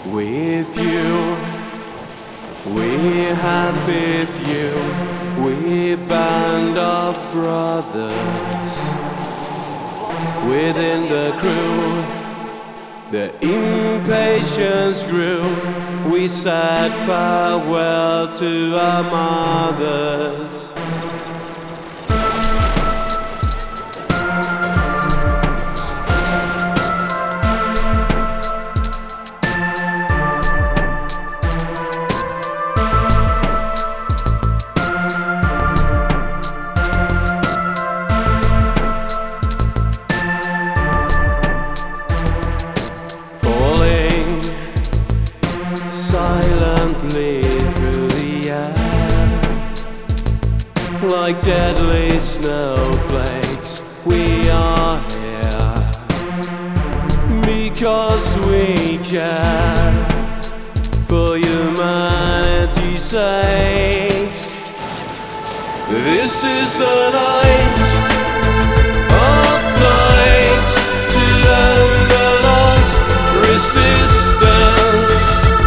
with you. We're happy with you. We're band of brothers. Within the crew, the impatience grew. We said farewell to our mothers. Silently through the air, like deadly snowflakes, we are here because we care for humanity's sakes. This is the night of night to end the lost resistance.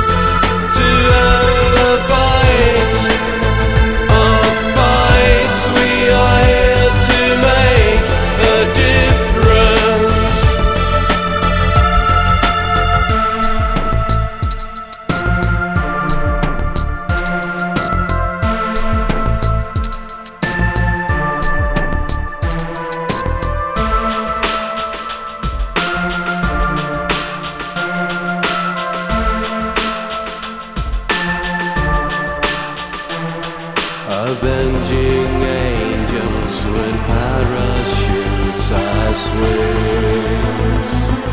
Avenging angels with parachutes as wings.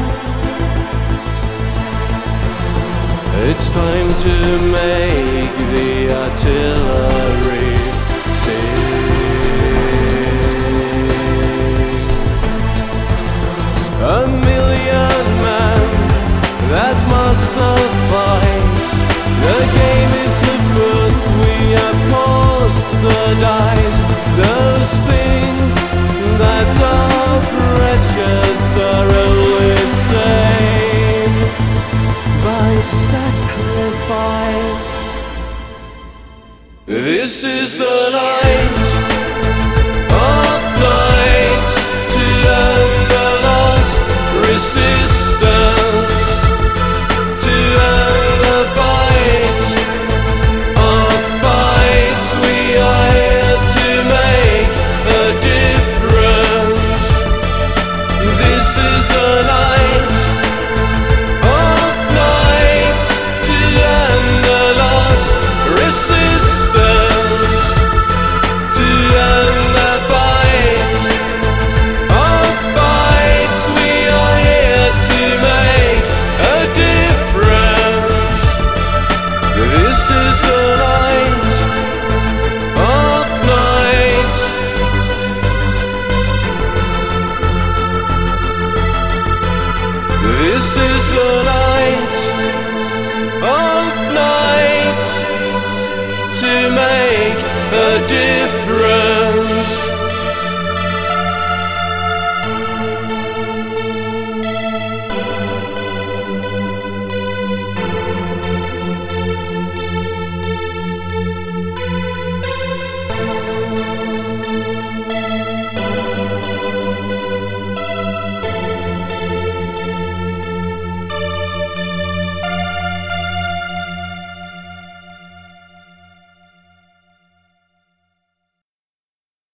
It's time to make the artillery sing. A million men, that must suffice. The game is afoot, we have caused the dice. Those things that are precious are only saved by sacrifice. This is the night.